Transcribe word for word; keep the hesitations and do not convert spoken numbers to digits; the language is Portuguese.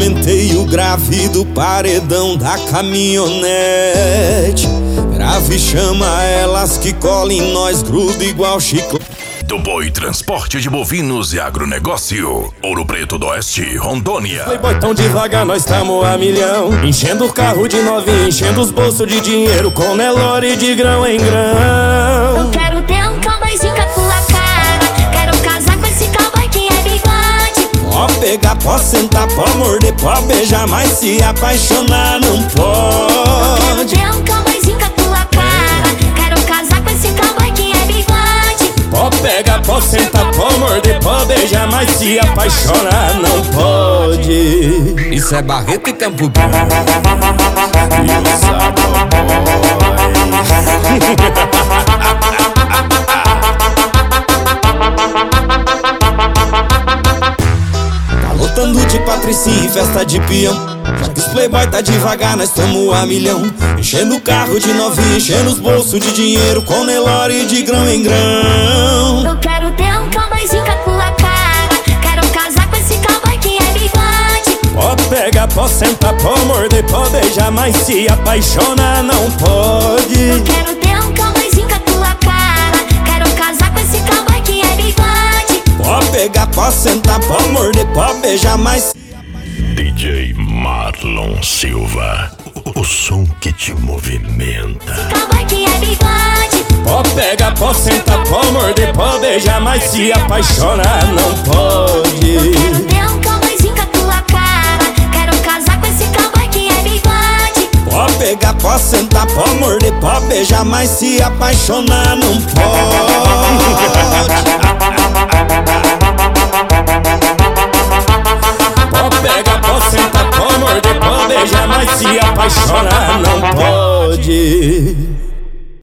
aumentei o grave do paredão da caminhonete. Grave chama elas que colam em nós, gruda igual chiclete. Do Boi Transporte de Bovinos e Agronegócio, Ouro Preto do Oeste, Rondônia. Playboy tão devagar, nós tamo a milhão, enchendo o carro de novinho, enchendo os bolsos de dinheiro, com Nelore de grão em grão. Eu quero ter um cowboyzinho com a tua cara, quero casar com esse cowboy que é bigode. Pode pegar, pode sentar, pode morder, pode beijar, mas se apaixonar não pode. Eu quero ter um cowboyzinho com a tua cara, quero casar com esse cowboy que é bigode. Pode pegar, pode sentar, pode morder, pode beijar, mas se apaixonar não pode. Isso é Barreto e Campo Grande. Tá lotando de patricinha e festa de peão. Já que os playboy tá devagar, nós tamo a milhão, enchendo o carro de novinho, enchendo os bolsos de dinheiro, com Nelore de grão em grão. Eu quero ter um cowboyzinho com a tua cara, quero casar com esse cowboy que é bigode. Pode pegar, pode sentar, pode morder, pode beijar, mas se apaixonar não pode. Eu quero ter um cowboyzinho com a tua cara, quero casar com esse cowboy que é bigode. Pode pegar, pode sentar, pode morder, pode beijar, mas D J Marlon Silva, o som que te movimenta. Cowboy que é bigode. pode pegar, pode sentar, pode morder, pode beijar, mas se apaixonar não pode. Eu quero ter um cowboyzinho com a tua cara, quero casar com esse cowboy que é bigode. Pode pegar, pode sentar, pode morder, pode beijar, mas se apaixonar não pode. Pode pegar, pode sentar, pode morder, pode beijar, mas se apaixonar não pode.